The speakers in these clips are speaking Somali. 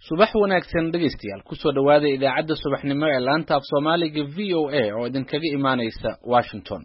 subax wanaagsan dhageystayaal ku soo dhawaada idaacadda subaxnimo ee laanta af Soomaaliga VOA oo idinkaga imaanaysa Washington.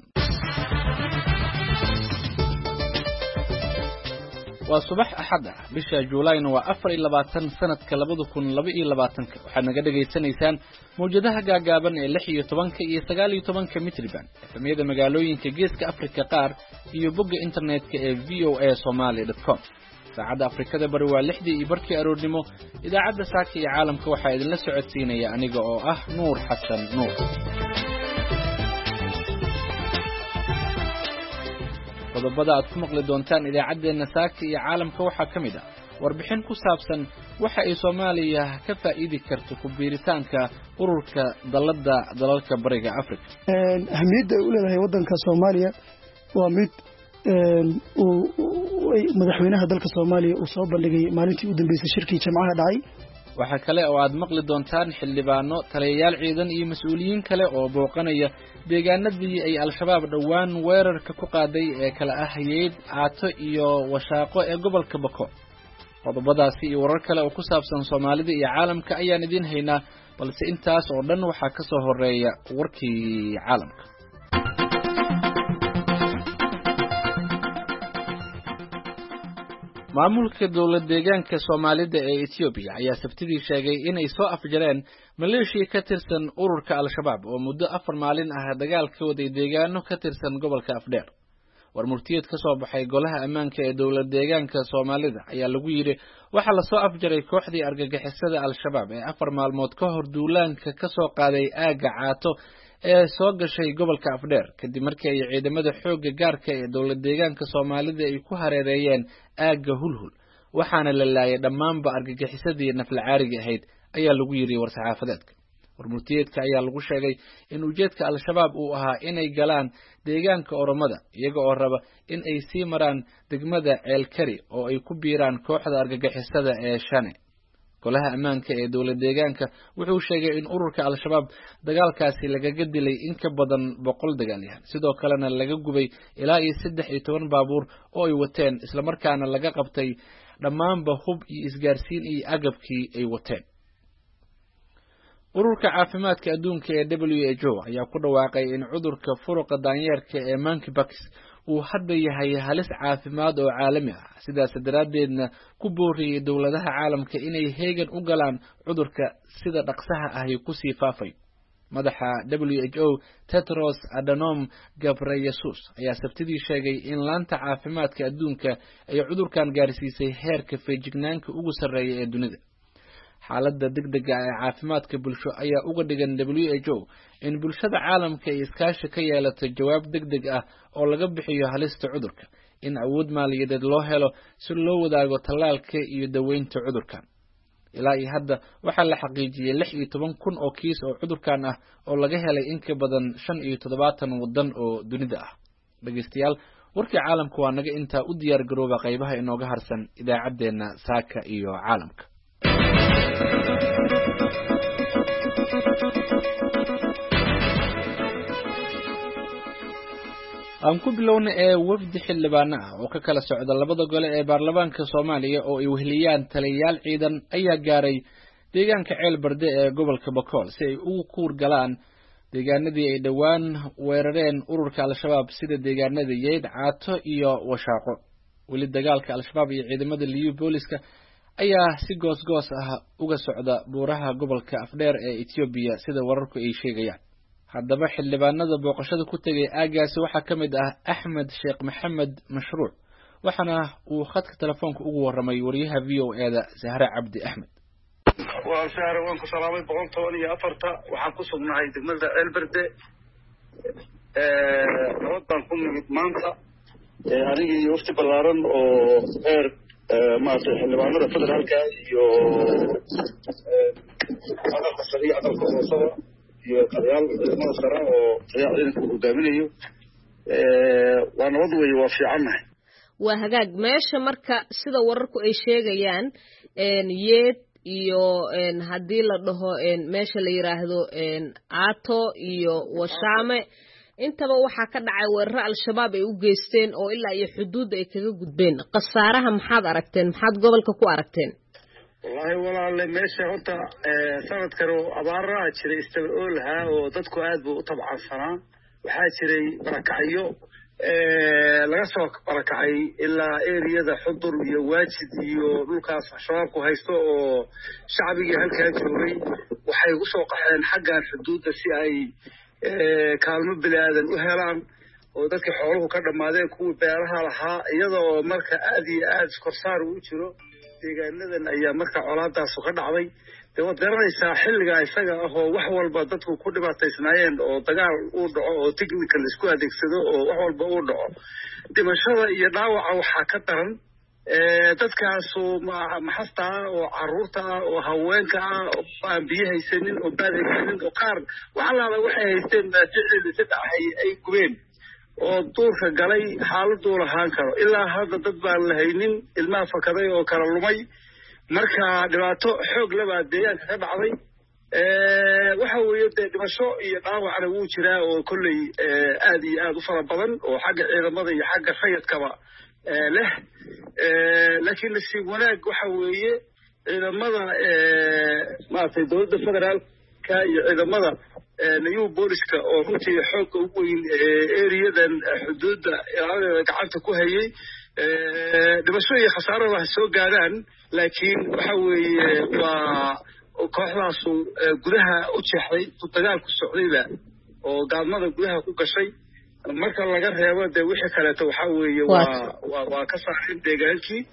waa subax axad ah bisha Juulaayna waa 24 sanadka 2022 waxaad naga dhageysanaysaan mowjadaha gaagaaban ee 16 iyo 19 mitriban efemiyada magaalooyinka geeska Afrika qaar iyo bogga internetka ee voasomali.com. saacadda Afrikada bari waa 6 iyo barkii aroornimo. idaacadda saaka iyo caalamka waxaa idinla socodsiinaya aniga oo ah Nuur Xasan Nuur. qodobada aad ku maqli doontaan idaacadeena saaka iyo caalamka waxaa ka mid ah warbixin ku saabsan waxa ay Soomaaliya ka faa'iidi karto ku biiritaanka ururka dalada dalalka bariga Afrika. ahmiyadda uu leeyahay wadanka Soomaaliya waa mid madaxweynaha dalka Soomaaliya uu soo bandhigay maalintii u dambeysay shirkii Jimcaha dhacay. waxa kale oo aad maqli doontaan xildhibaano, taliyayaal ciidan iyo mas'uuliyiin kale oo booqanaya deegaanadii ay al-shabaab dhawaan weerarka ku qaaday ee kala ah Yeed, Aato iyo Washaaqo ee gobolka Bako. qodobadaasi iyo warar kale oo ku saabsan Soomaalida iyo caalamka ayaan idin haynaa, balse intaas oo dhan waxaa ka soo horeeya warkii caalamka. maamulka dawlad deegaanka Soomaalida ee Ethiopia ayaa sabtidii sheegay in ay soo afjareen maleeshiya ka tirsan ururka al-shabaab oo muddo 4 maalin ah dagaal ka waday deegaano ka tirsan gobolka Afdheer. warmurtiyeed ka soo baxay golaha ammaanka ee dawlad deegaanka Soomaalida ayaa lagu yiri waxa la soo afjaray kooxdii argagixisada al-shabaab ee 4 maalmood ka hor duulaanka ka soo qaaday aaga Caato ee soo gashay gobolka Afdheer kadib markii ay ciidamada xoogga gaarka ee dawlad deegaanka Soomaalida ay ku hareereeyeen aaga Hulhul waxaana la laayay dhammaanba argagixisadii naflacaariga ahayd ayaa lagu yiri war-saxaafadeedka. warmurtiyeedka ayaa lagu sheegay in ujeedka al-shabaab uu ahaa inay galaan deegaanka Oromada iyaga oo raba in ay sii maraan degmada Ceelkari oo ay ku biiraan kooxda argagixisada ee Shane. golaha ammaanka ee dawlad deegaanka wuxuu sheegay in ururka al-shabaab dagaalkaasi laga dilay in ka badan 100 dagaalyahan sidoo kalena laga gubay ilaa 13 baabuur oo ay wateen isla markaana laga qabtay dhammaanba hub iyo isgaarsiin iyo agabkii ay wateen. ururka caafimaadka adduunka ee WHO ayaa ku dhawaaqay in cudurka furuqa daanyeerka ee monkeypox uu hadda yahay halis caafimaad oo caalami ah, sidaas daraadeedna ku booriyay dawladaha caalamka inay heegan u galaan cudurka sida dhaqsaha ah ay ku sii faafay. madaxa WHO Tedros Adhanom Ghebreyesus ayaa sabtidii sheegay in laanta caafimaadka adduunka ay cudurkan gaarsiisay heerka feejignaanka ugu sarreeya ee dunida. xaaladda degdega ah ee caafimaadka bulsho ayaa uga dhigan WHO in bulshada caalamka ay iskaashi ka yeelato jawaab degdeg ah oo laga bixiyo halista cudurka, in awood maaliyadeed loo helo si loo wadaago tallaalka iyo daweynta cudurkan. ilaa iyo hadda waxaa la xaqiijiyay 16,000 oo kiis oo cudurkan ah oo laga helay in ka badan 75 wadan oo dunida ah. dhageystayaal, warkii caalamka waa naga intaa u diyaar garooba qaybaha inooga harsan idaacadeena saaka iyo caalamka. aan ku bilowna wafdi xildhibaano ah oo ka kala socda labada gole ee baarlamaanka Soomaaliya oo ay weheliyaan taliyayaal ciidan ayaa gaaray deegaanka Ceelbarde ee gobolka Bakool si ay ugu kuur galaan deegaanadii ay dhawaan weerareen ururka al-shabaab sida deegaanada Yeed, Caato iyo Washaaqo. weli dagaalka al-shabaab iyo ciidamada liyu booliska ayaa si goos ah uga socda buuraha gobolka Afdheer ee Ethiopia sida wararku ay sheegayaan. haddaba xildhibaanada booqashada ku tagay aagaasi waxaa ka mid ah Axmed Sheekh Maxamed Mashruuc waxaana uu khadka telefoonka ugu waramay wariyaha VOA-da Zahra Cabdi Axmed. waa Zahra, waan ku salaamay 114 waxaan ku sugnahay degmada Ceelbarde nabad baan ku nimid maanta aniga iyo wafdi ballaaran oo heer maartay xildhibaanada federaalka iyo aqalka sare iyo aqalka hoose iyo taliyaal ciidamada sare oo ciidanka hogaaminayo waa nabad weeye, waa fiicannahay. waa hagaag meesha marka sida wararku ay sheegayaan Yeed iyo haddii la dhaho meesha la yiraahdo Aato iyo Washaame intaba waxaa ka dhacay weerar al-shabaab ay u geysteen oo ilaa iyo xuduud ay kaga gudbeen. qasaaraha maxaad aragteen, maxaad gobolka ku aragteen? والله والله meesha horta sanadkan oo abaaraha jiray istabaolaha oo dadku aad buu u tabcansanaa waxaa jiray barakacyo laga soo barakacay ilaa eriyada xudur iyo waajid iyo dhulkaas shabaabku haysto oo shacbigii halkaa joogay waxay u soo qaxeen xaggan xuduudda si ay kaalmo bilaadan u helaan oo dadka xooluhu ka dhamaadeen kuwa beeraha lahaa iyadoo marka aad iyo aad korsaar u jiro deegaanadan ayaa marka colaadaas ka dhacday wad garanaysaa xilliga isaga ah oo wax walba dadku ku dhibaataysnaayeen oo dagaal uu dhaco oo technical isku adeegsado oo wax walba uu dhaco dhimashada iyo dhaawaca waxaa ka daran dadkaasu maxasta oo caruurta oo haweenka oo aan biyo haysanin oo baad haysanin oo qaar waxalaaba waxay haysteen ficil saddex ay gubeen oo duurka galay xaaladuu lahaan karo ilaa hadda dad baan la haynin ilmaha fakaday oo kala lumay marka dhibaato xoog labaa deegaanka ka dhacday waxa weeye dee dhimasho iyo dhaawacna wuu jiraa oo kolley aad iyo aad u fara badan oo xagga ciidamada iyo xagga sayidkaba leh laakiin nasiib wanaag waxa weeye ciidamada maaragtay dowladda federaalka iyo ciidamada new booliska oo runtii xoogga ugu weyn eriyadan xuduudda ilaaladeeda gacanta ku hayay dhimasho iyo khasaarada ha soo gaadaan laakiin waxa weeye waa kooxdaasu gudaha u jeexday dagaalku socdayba oo gaalmada gudaha ku gashay marka laga reebo dee wixii kaleeto waxa weeye waa ka saareen deegaankii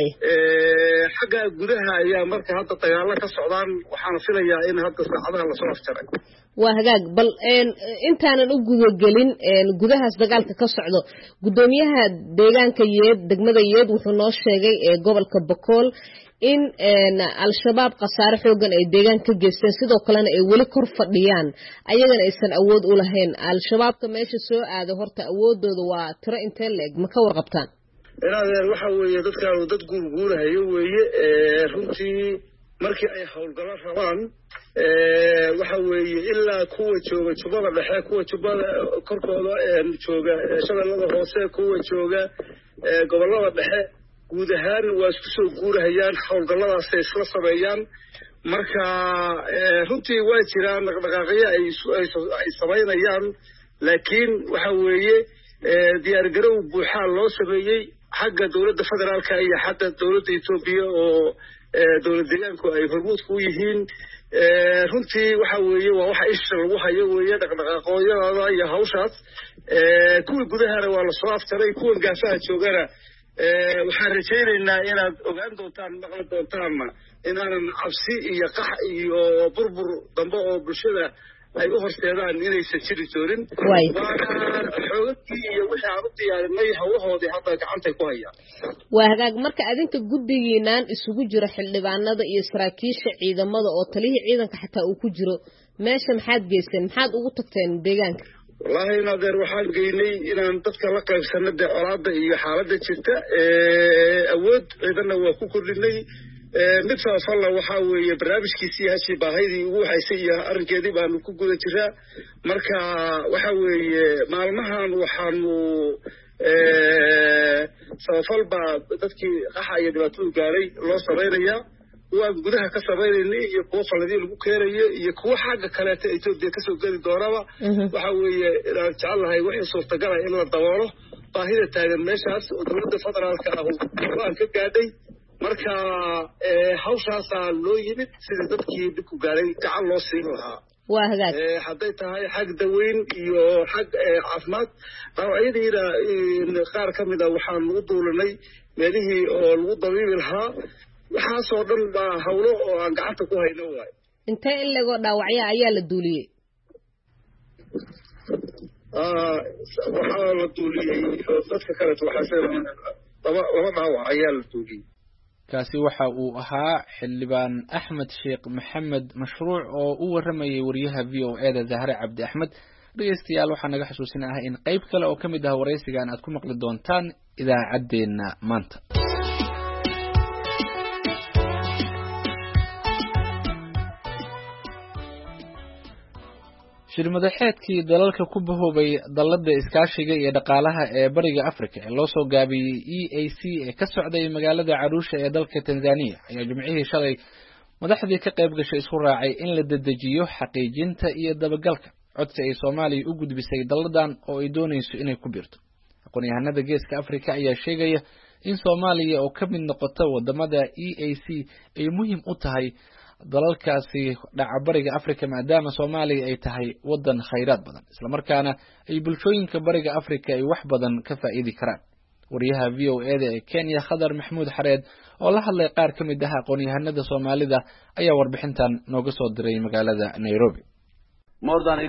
xagga gudaha ayaa marka hadda dagaalo ka socdaan waxaana filayaa in hadda saacadaha lasoo afjaray waa hagaag bal intaanan u gudagelin gudahaas dagaalka ka socdo gudoomiyaha deegaanka yeed degmada yeed wuxuu noo sheegay gobolka Bokool in al-shabaab qasaare xoogan ay deegaan ka geysteen sidoo kalena ay weli kor fadhiyaan ayagana aysan awood u lahayn al-shabaabka meesha soo aado horta awoodooda waa tiro intee leeg ma ka warqabtaan inaadeen waxa weeye dadkaanu dad guurguurahayo weeye runtii markii ay howlgalo rabaan waxa weeye ilaa kuwa jooga jubada dhexe kuwa jubada korkooda jooga shabeellada hoose kuwa jooga gobollada dhexe guud ahaan waa isku soo guurahayaan howlgalladaasay isla sameeyaan marka runtii waa jiraan dhaqdhaqaaqyo ay samaynayaan laakiin waxa weeye diyaargarow buuxaa loo sameeyey xagga dowladda federaalka iyo xagga dowladda Itoobiya oo dowlad deegaanku ay hormuudku u yihiin runtii waxa weeye waa waxa isha lagu hayo weeye dhaqdhaqaaqooyada iyo hawshaas kuwii gudahana waa lasoo aftaray kuwan gaafaha joogana waxaan rajaynaynaa inaad ogaan doontaan maqli doontaanna inaanan cabsi iyo qax iyo burbur dambe oo bulshada ay u horseedaan inaysan jiri doonin xoogagii iyo wixii aan u diyaarinay hawlahoodii hadda gacantay ku hayaan waa hagaag marka adinka guddigiinaan isugu jiro xildhibaanada iyo saraakiisha ciidamada oo taliyihii ciidanka xataa uu ku jiro meesha maxaad geysteen maxaad ugu tagteen deegaanka wallahi inadeer waxaan geynay inaan dadka la qaybsano dee colaada iyo xaaladda jirta awood ciidanna waa ku kordhinay mid faafalla waxaa weeye barnaamijkiisii hashii baahaydii ugu haysay iyo arrinkeedii baanu ku guda jiraa marka waxa weeye maalmahan waxaanu sabafal baa dadkii qaxa iyo dhibaatadu gaaray loo samaynayaa kuwaan gudaha ka samaynayna iyo kuwo faladii lagu keenayo iyo kuwo xagga kaleeta Itoobiya kasoo geli doonaba waxa weeye inaan jecelahay wixii suurtagala in la daboolo baahida taagan meeshaas oo dowladda federaalka ah waan ka gaadhay marka hawshaasaa loo yimid sidii dadkii dhibku gaaray gacan loo siin lahaa waa hagaag hadday tahay xag daweyn iyo xag caafimaad dhaawacyadiina qaar ka mid a waxaan ugu duulinay meelihii oo lagu dabiibi lahaa waxaasoo dhan baa hawlo oo aan gacanta ku hayno waayo intee in legoo dhaawacya ayaa la duuliyey waxaa la duuliyey dadka kaleeto waxaa laba dhaawac ayaa la duuliyey kaasi waxa uu ahaa xildhibaan Axmed Sheekh Maxamed Mashruuc oo u waramayay wariyaha VOA-da Zahra Cabdi Axmed dhageystayaal waxaan naga xasuusinahay in qayb kale oo kamid ah wareysigan aad ku maqli doontaan idaacadeena maanta shirmadaxeedkii dalalka ku bahoobay dalada iskaashiga iyo dhaqaalaha ee bariga Afrika ee loo soo gaabiyey EAC ee ka socday magaalada Arusha ee dalka Tanzania ayaa jimcihii shalay madaxdii ka qayb gashay isku raacay in la dedejiyo xaqiijinta iyo dabagalka codsi ay Soomaaliya u gudbisay daladan oo ay doonayso inay ku biirto. aqoonyahanada Geeska Afrika ayaa sheegaya in Soomaaliya oo ka mid noqoto wadamada EAC ay muhiim u tahay dalalkaasi dhaca bariga Afrika maadaama Soomaaliya ay tahay wadan khayraad badan isla markaana ay bulshooyinka bariga Afrika ay wax badan ka faa'iidi karaan. wariyaha VOA ee Kenya Khadar Maxmuud Xareed oo la hadlay qaar ka mid ah aqoonyahanada Soomaalida ayaa warbixintan nooga soo diray magaalada Nairobi. More than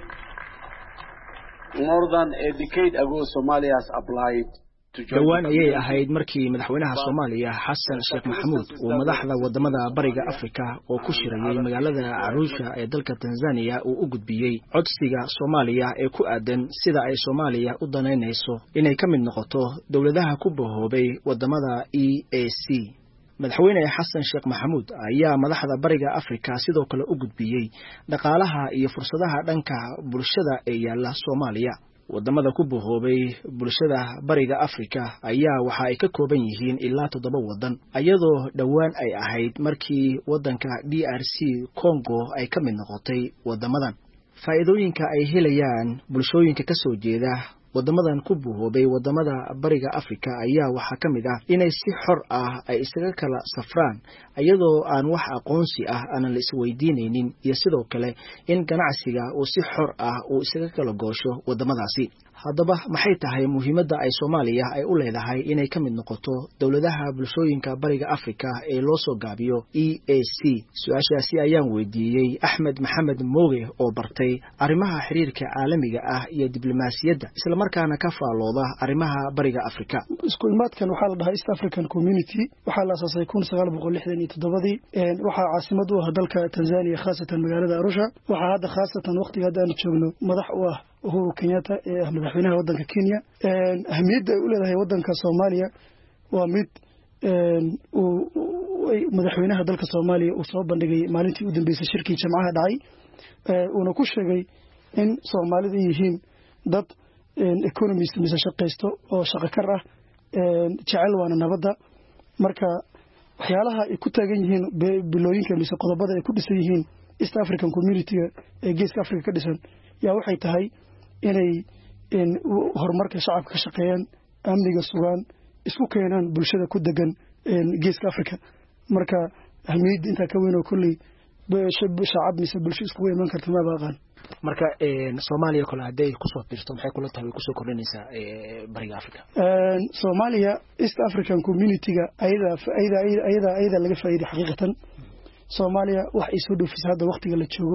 a decade ago Somalia has applied dhowaan ayay ahayd markii madaxweynaha Soomaaliya Xasan Sheekh Maxamuud uu madaxda wadamada bariga Afrika oo ku shirayay magaalada Arusha ee dalka Tanzania uu u gudbiyay codsiga Soomaaliya ee ku aadan sida ay Soomaaliya u danaynayso inay ka mid noqoto dawladaha ku bahoobay wadamada EAC. madaxweyne Xasan Sheekh Maxamuud ayaa madaxda bariga Afrika sidoo kale u gudbiyay dhaqaalaha iyo fursadaha dhanka bulshada ee yaala Soomaaliya. wadamada ku bahoobay bulshada bariga Afrika ayaa waxa ay ka kooban yihiin ilaa 7 wadan iyadoo dhowaan ay ahayd markii wadanka DRC Congo ay ka mid noqotay wadamadan. faa'iidooyinka ay helayaan bulshooyinka ka soo jeeda wadamadan ku bahoobay wadamada bariga Afrika ayaa waxa kamid ah inay si xor ah ay isaga kala safraan iyadoo aan wax aqoonsi ah aan la isweydiinaynin iyo sidoo kale in ganacsiga uu si xor ah uu isaga kala goosho wadamadaasi. haddaba maxay tahay muhiimadda ay Soomaaliya ay u leedahay inay ka mid noqoto dawladaha bulshooyinka bariga Afrika ee loo soo gaabiyo EAC? su'aashaasi ayaan weydiiyey Axmed Maxamed Mooge oo bartay arrimaha xiriirka caalamiga ah iyo diblomaasiyadda isla markaana ka faalooda arrimaha bariga Afrika. isku imaadkan waxaa la dhahaa East African Community waxaa la aasaasay 1967 waxaa caasimad u ah dalka Tanzania khaasatan magaalada Arusha. waxaa hadda khaasatan waqtiga hadda aan joogno madax u ah Uhuru Kenyatta ee madaxweynaha wadanka Kenya. ahmiyadda ay u leedahay wadanka Soomaaliya waa mid madaxweynaha dalka Soomaaliya uu soo bandhigay maalintii u dambeysay shirkii Jimcaha dhacay uuna ku sheegay in Soomaalida yihiin dad economist mise shaqaysto oo shaqo kar ah jecel waana nabadda. marka waxyaalaha ay ku taagan yihiin bilooyinka mise qodobada ay ku dhisan yihiin East African Community ee Geeska Afrika ka dhisan yaa waxay tahay inay horumarka shacabka ka shaqeeyaan, amniga sugaan, isku keenaan bulshada ku degan Geeska Afrika. marka ahmiyadda inta ka weyn oo kulli shacab mise bulsho isku iman karta ma baqaan. marka Soomaaliya kala haday ku soo dirto maxay kula tahay ku soo kordhinaysaa bariga Afrika? Soomaaliya East African Community-ga ayada laga faa'iiday xaqiiqatan. Soomaaliya wax ay soo dhoofisay hadda waqtiga la joogo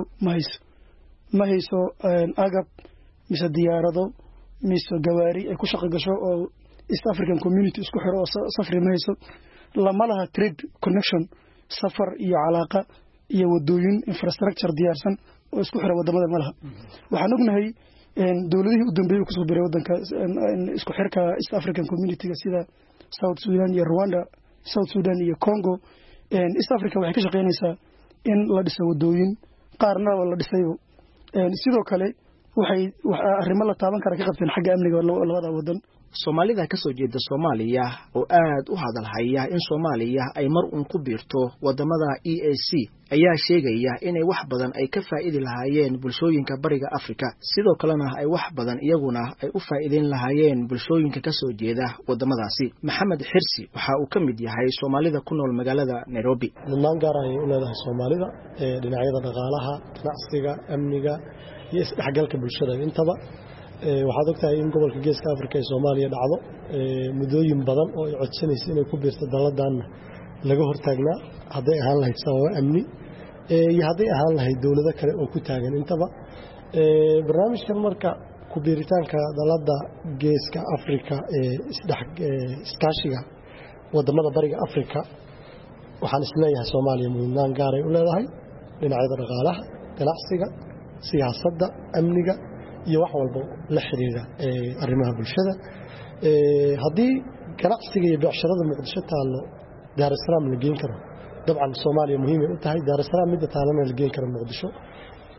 ma hayso agab mise diyaarado mise gawaari ay ku shaqo gasho oo East African Community isku xiro oo safri ma hayso. lama laha trade connection safar iyo calaaqa iyo wadooyin infrastructure diyaarsan oo isku xira wadamada malaha. waxaan ognahay dawladihii u dambeeyay ku soo biray wadanka isku xirka East African Community-ga sida South Sudan iyo Rwanda, South Sudan iyo Congo. East Africa waxay ka shaqeynaysaa in la dhiso wadooyin qaarna la dhisayo. sidoo kale waxay arrimo la taaban kara ka qabteen xagga amniga labada wadan. Soomaalida ka soo jeeda Soomaaliya oo aad u hadal haya in Soomaaliya ay mar uun ku biirto wadamada EAC ayaa sheegaya inay wax badan ay ka faa'iidi lahaayeen bulshooyinka bariga Afrika sidoo kalena ay wax badan iyaguna ay u faa'iideen lahaayeen bulshooyinka ka soo jeeda wadamadaasi. Maxamed Xirsi waxa uu ka mid yahay Soomaalida ku nool magaalada Nairobi. Dhammaan gaar ah u leedahay Soomaalida dhinacyada dhaqaalaha, ganacsiga, amniga iyo isdhexgalka bulshada intaba. waxaad ogtahay in gobolka Geeska Afrika ee Soomaaliya dhacdo mudooyin badan oo ay codsanayso inay ku biirto daladan laga hortaagnaa haday ahaan lahayd sababo amni iyo haday ahaan lahayd dawlado kale oo ku taagan intaba. barnaamijkan marka ku biiritaanka dalada Geeska Afrika ee iskaashiga wadamada bariga Afrika waxaan isleeyahay Soomaaliya muhiimad gaar ah u leedahay dhinacyada dhaqaalaha, ganacsiga, siyaasadda, amniga iyo wax walba la xiriira arrimaha bulshada. hadii ganacsiga iyo beecshirada Muqdisho taalo Dar es Salaam la geyn karo dabcan Soomaaliya muhiim u tahay Dar es Salaam mid taalana la geyn karo Muqdisho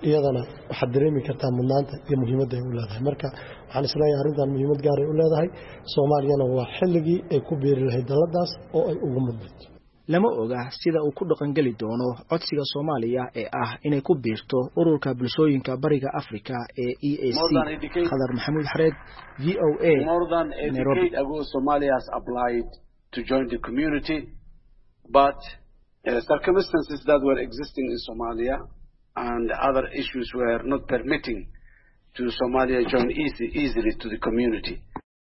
iyadana waxaad dareemi kartaa mudnaanta iyo muhiimadda ay u leedahay marka waxaan isleeyahay arrintan muhiimad gaar ay u leedahay soomaaliyana waa xilligii ay ku biiri lahayd daladaas oo ay ugu mudnayd lama oga sida uu ku dhaqangeli doono codsiga Soomaaliya ee ah inay ku biirto ururka bulshooyinka bariga Afrika ee EAC. Khadar Maxamuud Xareed, VOA. More than a decade ago, Somalia has applied to join the community, but circumstances that were existing in Somalia and other issues were not permitting to Somalia join easily to the community.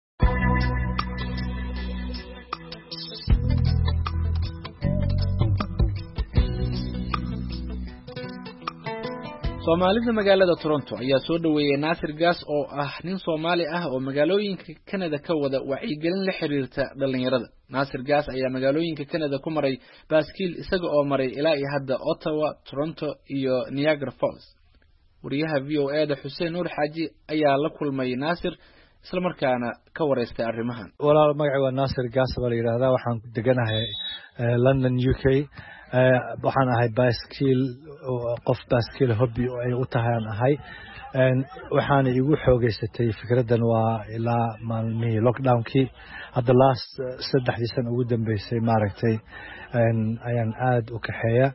Soomaalida magaalada Toronto ayaa soo dhaweeyay Naasir Gaas oo ah nin Soomaali ah oo magaalooyinka Canada ka wada wacyigelin la xiriirta dhalinyarada. Naasir Gaas ayaa magaalooyinka Canada ku maray baaskiil isaga oo maray ilaa iyo hadda Ottawa, Toronto iyo Niagara Falls. Wariyaha VOA-da Xuseen Nuur Xaaji ayaa la kulmay Naasir isla markaana ka wareystay arrimahan. Walaal magacayga waa Naasir Gaas baa la yiraahdaa waxaan deganahay London UK. waxaan ahay qof baaskiil hobby oo ay u tahay aan ahay waxaan igu xoogeysatay fikradan waa ilaa maalmihii lockdownkii hadda last 3 sano ugu dambeysay maaragtay ayaan aad u kaxeeya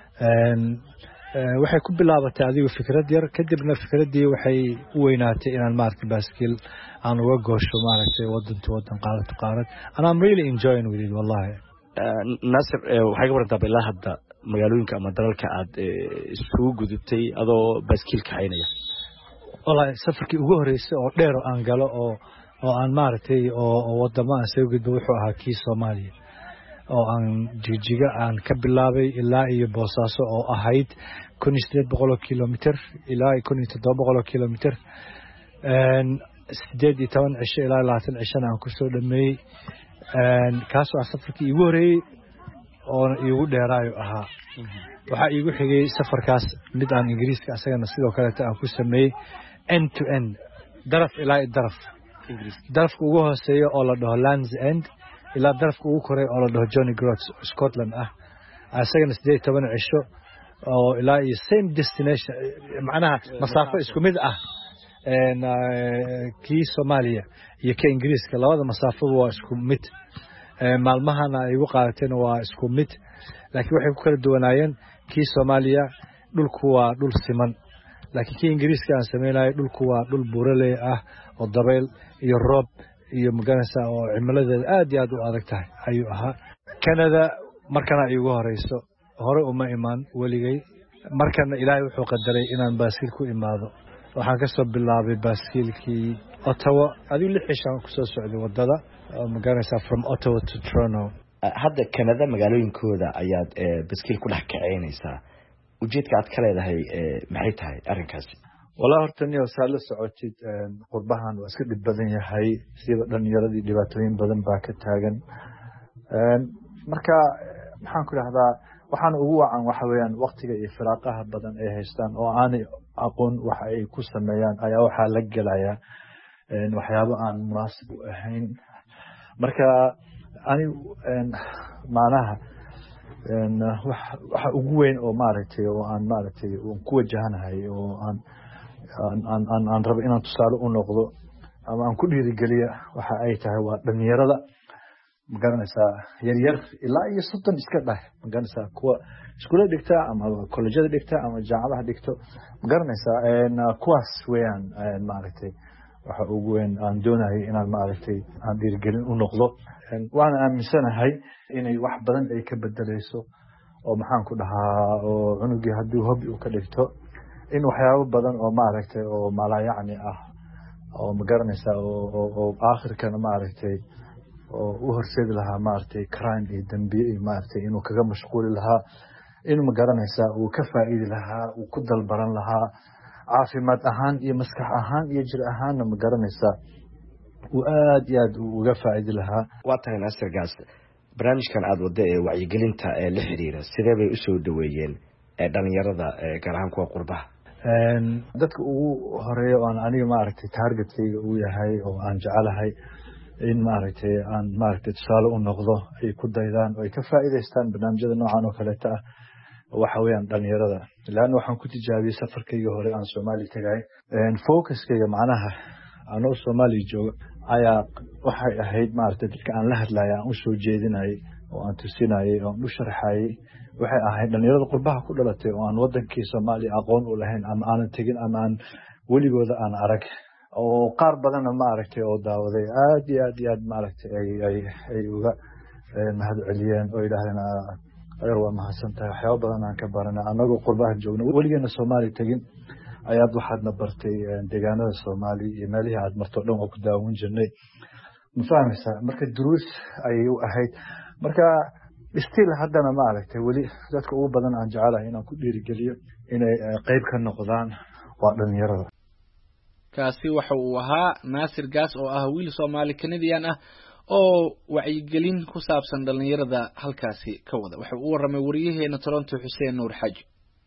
waxay ku bilaabatay adigu fikrad yar kadibna fikradii waxay u weynaatay inaan maaragtay baaskiil aan uga goosho maaragtay wadan qaarad and I'm really enjoying with it wallahi Naasir waxay ka warantaa bilaa hadda magaalooyinka ama dalalka aad isugu gudubtay adoo baaskiil kaxaynaya wallahi safarkii ugu horeysay oo dheer aan galo oo aan maaragtay oo wadamo aan soo gudbo wuxuu ahaa kii Soomaaliya oo aan jijiga aan ka bilaabay ilaa iyo Boosaaso oo ahayd 1800 kilomitir ilaa 1700 kilomitir 18 cisho ilaa 20 cisho aan ku soo dhameeyay kaas waa safarkii igu horeeyay oo igu dheeraayo ahaa waxa igu xigay safarkaas mid aan Ingiriiska asagana sidoo kale aan ku sameeyay end to end daraf ilaa daraf darafka ugu hooseeyo oo la dhaho Land's End ilaa darafka ugu koreeyo oo la dhaho Johnny Groats Scotland asagana 18 cisho oo ilaa iyo same destination macnaha masaafo isku mid ah kii Soomaaliya iyo ka Ingiriiska labada masaafo waa isku mid maalmahana ay ugu qaateen waa isku mid laakiin waxay ku kala duwanaayeen kii Soomaaliya dhulku waa dhul siman laakiin kii Ingiriiska aan sameeyay dhulku waa dhul buuraley ah oo dabeyl iyo roob iyo maganaysa oo cimiladeeda aad iyo aad u adag tahay ayuu ahaa Canada markana ay ugu horeyso hore uma imaan waligay markana Ilaahay wuxuu qadaray inaan baaskiil ku imaado waxaan ka soo bilaabay baaskiilkii Ottawa adigu 6 cisho ku soo socday wadada maganaysa from Ottawa to Toronto hadda Canada magaalooyinkooda ayaad baaskiil ku dhex kacaynaysaa ujeedka aad ka leedahay maxay tahay arrinkaasi wala horta niyo saala socotid qurbahan waa iska dib badan yahay sida dhalinyaradii dhibaatooyin badan baa ka taagan marka maxaan ku raahdaa waxaan ugu wacan waxa weeyaan waqtiga iyo firaaqaha badan ay haystaan oo aanay aqoon waxa ay ku sameeyaan ayaa waxa la galaya waxyaabo aan munaasib u ahayn marka ani macnaha waxa ugu weyn oo maaragtay oo aan maaragtay ku wajahanahay oo aan rabo inaan tusaale u noqdo ama aan ku dhiirigeliyo waxa ay tahay waa dhalinyarada magaranaysaa yar ilaa iyo 30 iska dhax magaranaysaa kuwa iskuulada dhigta ama kollejada dhigta ama jaamacadaha dhigto magaranaysaa kuwaas weeyaan maaragtay waxa ugu weyn aan doonahay inaan maaragtay aan dhiirigelin u noqdo waan aaminsanahay inay wax badan ay ka bedelayso oo maxaan ku dhahaa oo cunugii haddii hobby uu ka dhigto in waxyaabo badan oo maaragtay oo malaayacni ah oo magaranaysaa oo aakhirkana maaragtay oo u horseedi lahaa maaragtay crime iyo dambiye iyo maaragtay inuu kaga mashquuli lahaa inuu magaranaysaa uu ka faa'iidi lahaa uu ku dalbaran lahaa caafimaad ahaan iyo maskax ahaan iyo jir ahaanna magaranaysaa uu aad iyo aad uga faa'iidi lahaa waa tahay Naasir Gaas barnaamijkan aad wada ee wacyigelinta ee la xiriira sidee bay u soo dhaweeyeen dhalinyarada gaar ahaan kuwa qurbaha dadka ugu horeeya oo aniga maaragtay targetkayga uu yahay oo aan jecelahay in maaragtay aan maaragtay tusaale u noqdo ay ku daydaan oo ay ka faa'iideystaan barnaamijyada noocan oo kale ah waxa weeyaan dhalinyarada ilaana waxaan ku tijaabiyay safarkayga hore aan Soomaali tagay focuskayga macnaha anoo Soomaali jooga ayaa waxay ahayd maartay dadka aan la hadlayo aan u soo jeedinay oo aan tusinayay oo u sharxay waxay ahayd dhalinyarada qurbaha ku dhalatay oo aan wadankii Soomaali aqoon u lahayn ama aan tagin ama aan weligooda aan arag oo qaar badan ma aragtay oo daawaday aad iyo aad ma aragtay ay uga mahad celiyeen oo ilaahay ayar waa mahadsantahay waxyaabo badan aan ka baranay anagoo qurbaha joogno weligeena Soomaali tagin ayaad waxaadna bartay deegaanada Soomaali iyo meelaha aad marto dhan oo ku daawan jirnay ma fahmaysaa marka duruus ay u ahayd marka still haddana ma aragtay weli dadka ugu badan aan jecelahay inaan ku dhiirigeliyo inay qayb ka noqdaan waa dhalinyarada kaasi waxa uu ahaa Naasir Gaas oo ah wiil Soomaali Canadian ah oo wacyigelin ku saabsan dhalinyarada halkaasi ka wada waxa uu waramay wariyaheena Toronto Xuseen Nuur Xaji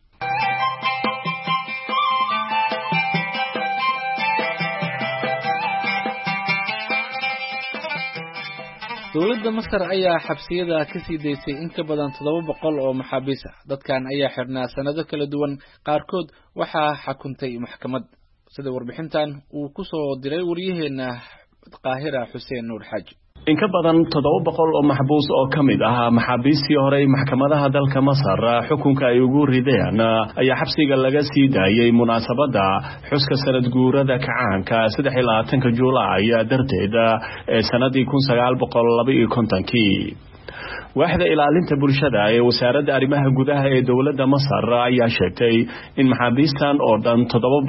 dowladda Masar ayaa xabsiyada ka sii deysay in ka badan 700 oo maxaabiis ah dadkan ayaa xirnaa sanado kala duwan qaarkood waxaa xukuntay maxkamad sida warbixintan uu ku soo diray wariyaheena Qaahira Xuseen Nuur Xaji in ka badan 700 oo maxbuus oo kamid ah maxaabiistii hore maxkamadaha dalka Masar xukunka ay ugu rideen ayaa xabsiga laga sii daayay munaasabada xuska sanad guurada kacaanka 23 Juulaay darteed ee sanadii 1952 waaxda ilaalinta bulshada ee wasaaradda arrimaha gudaha ee dawladda Masar ayaa sheegtay in maxaabiistan oo dhan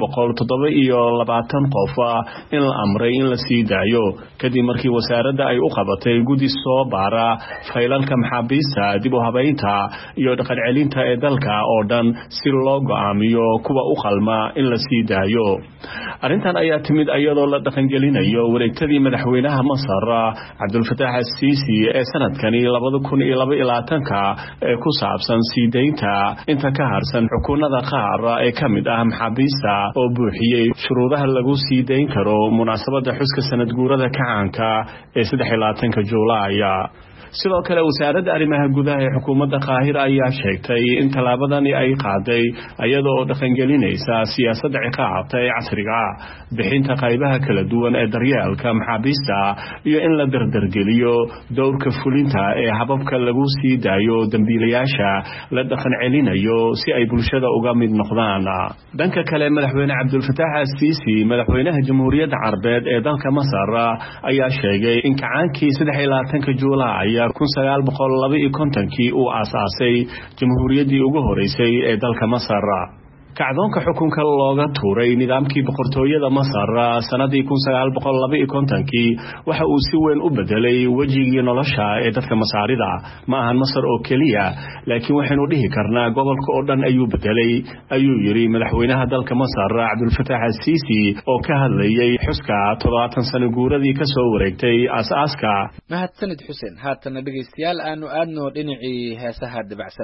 727 qof in la amray in la sii daayo kadib markii wasaaradda ay u qabatay gudi soo baara faylalka maxaabiista dib u habeynta iyo dhaqan celinta ee dalka oo dhan si loo go'aamiyo kuwa u qalma in la sii daayo arrintan ayaa timid iyadoo la dhaqan gelinayo wareegtadii madaxweynaha Masar Abdul Fattah al-Sisi ee sanadkani 2022 ku saabsan siideynta inta ka harsan xukuunada qaar ee kamid ah maxaabiista oo buuxiyay shuruudaha lagu siideyn karo munaasabada xuska sanad guurada kacaanka ee 23 Juulaay sidoo kale wasaaradda arrimaha gudaha ee xukuumadda Qaahira ayaa sheegtay in talaabadani ay qaaday iyadoo dhaqan gelinaysa siyaasadda ciqaabta ee casriga ah bixinta qaybaha kala duwan ee daryeelka maxaabiista iyo in la dardargeliyo dowrka fulinta ee hababka lagu sii daayo dambiilayaasha la dhaqan celinayo si ay bulshada uga mid noqdaan dhanka kale madaxweyne Abdul Fattah al-Sisi madaxweynaha Jamhuuriyadda Carabeed ee dalka Masar ayaa sheegay in kacaankii 23 Juulaay 1952 uu aasaasay jamhuuriyaddii ugu horeysay ee dalka Masar kacdoonka xukunka looga tuuray nidaamkii boqortooyada Masar sanadii 1952 waxa uu si weyn u bedelay wajigii nolosha ee dadka Masaarida ma ahan Masar oo kaliya laakiin waxaanu dhihi karnaa gobolka oo dhan ayuu bedelay ayuu yiri madaxweynaha dalka Masar Abdul Fattah al-Sisi oo ka hadlayay xuska 70 sano guuradii ka soo wareegtay aasaaska mahadsanid Xuseen haatan dhageystayaal aanu aadno dhinacii heesaha dibacsan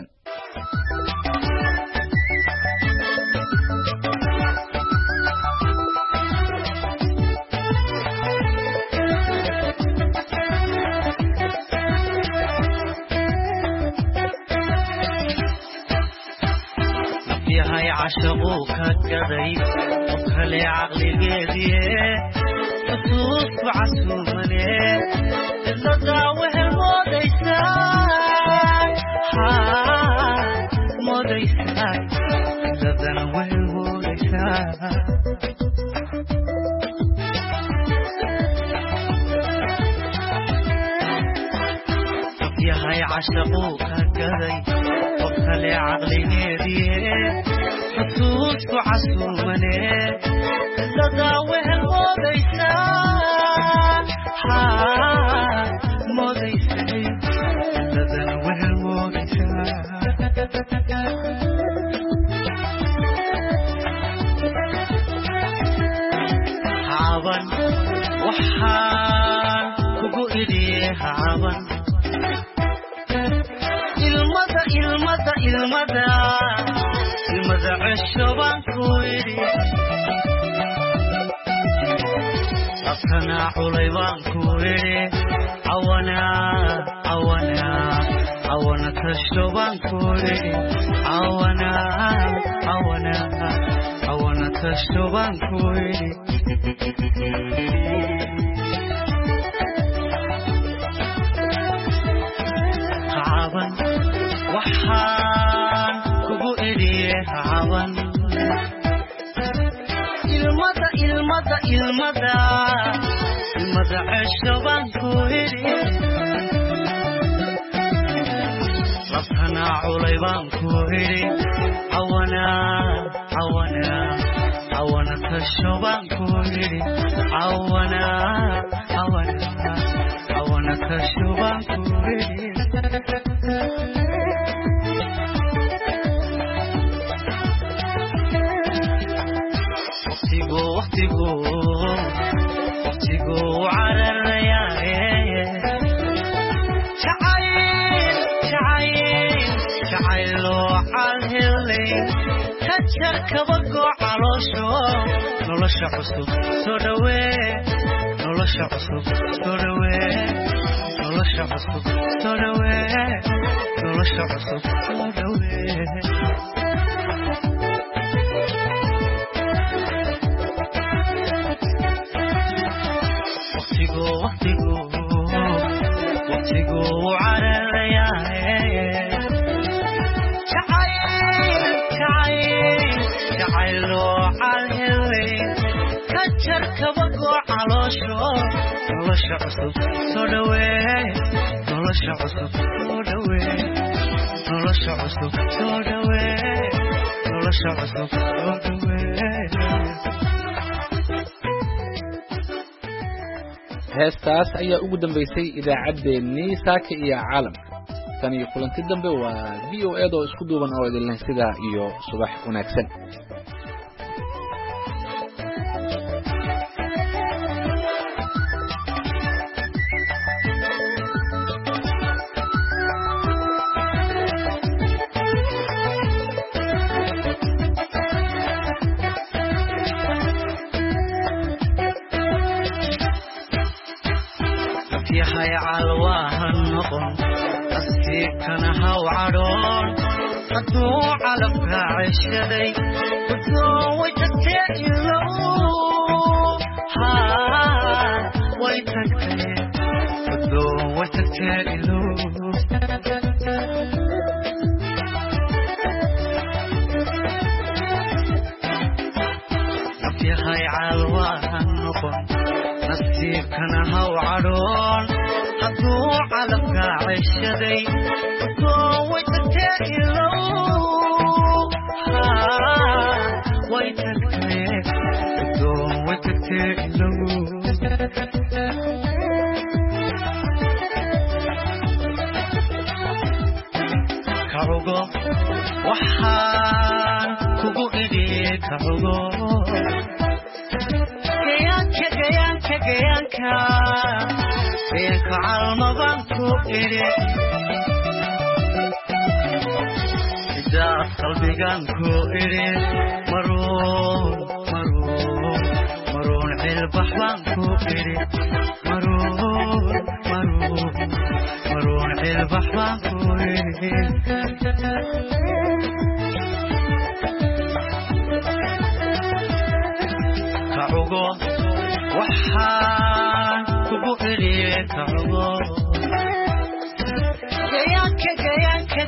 عشقوك كذي وخلي عقلي قيدي خصوص وعسومني الضاوه الموديسان موديسان الضاوه الموديسان يا هاي عشقوك كذي وخلي عقلي قيدي خصوص وعسومني الضاوه الموديسان موديسان الضاوه الموديسان عابن وحان كوكو إليها عابن المدى عشبان كويري أصنع عليبان كويري عوانا cawana tasho baan ku idhi cawana tasho baan ku idhi caban waxaan kugu idhiye caban ilmada cesho baan ku idhi labtanaa culay baan ku idhi cawana tasho baan ku idhi cawana tasho baan ku idhi waqtigu cararayaaye jacayloo calhelay ka jar kabagoo caloosho nolosha cusub soo dhawee nolosha cusub soo dhawee nolosha cusub soo dhawee nolosha cusub soo dhawee waqtigu cararayaaye jacayloo calhelay ka jar kabagoo caloosho nolosha cusub soo dhawee nolosha cusub soo dhawee nolosha cusub soo dhawee nolosha cusub soo dhawee heestaas ayaa ugu dambaysay idaacaddeenii saaka iyo caalamka tan iyo kulanti dambe waa VOA oo isku duuban oo idin leh sidaa iyo subax wanaagsan yahay calwaahan noqon asiibkana haw cadhoon hadduu calabka ceshaday gudoo way tagtee ilow way tagtee gudoo way tagtee ilow yahay calwaahan noqon nasiibkana haw cadhoon hadduu calabka ceshaday gudoo way tagtee ilow way tagtee gudoo way tagtee ilow kacugo waxaan kugu idhiye kacugo gayaanka calma baan ku idhi idaad qalbigaan ku idhi maruun cilbax baan ku idhi maruun cilbax baan ku idhi kacugo waxaan kugu idhiye kacugo gayaanka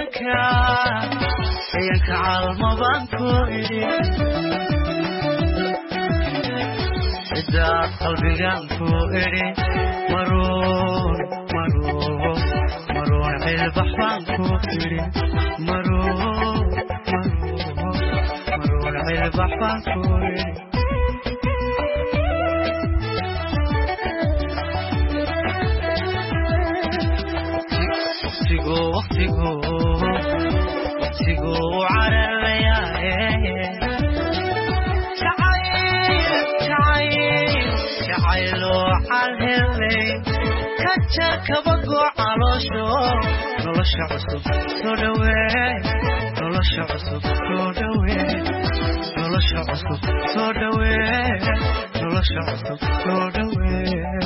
calma baan ku idhi cidaad qalbigaan ku idhi maruun cilbax baan ku idhi maruun cilbax baan ku idhi waqtigu cararayaaye jacayloo calhelay ka jar kabagoo caloosho nolosha cusub soo dhawee nolosha cusub soo dhawee nolosha cusub soo dhawee nolosha cusub soo dhawee